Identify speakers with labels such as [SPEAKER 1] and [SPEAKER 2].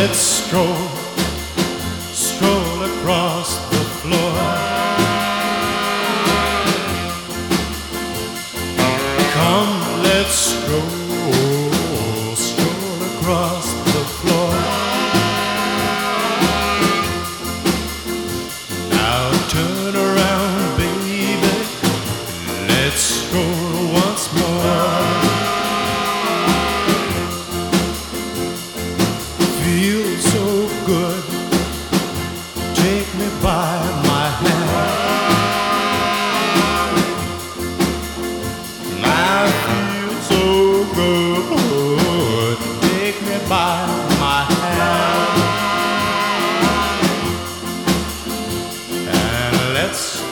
[SPEAKER 1] let's stroll across the floor. Come, let's stroll across the floor. Now turn around, baby, let's stroll once more. Feels so good, take me by my hand. Life feels so good, take me by my hand. And let's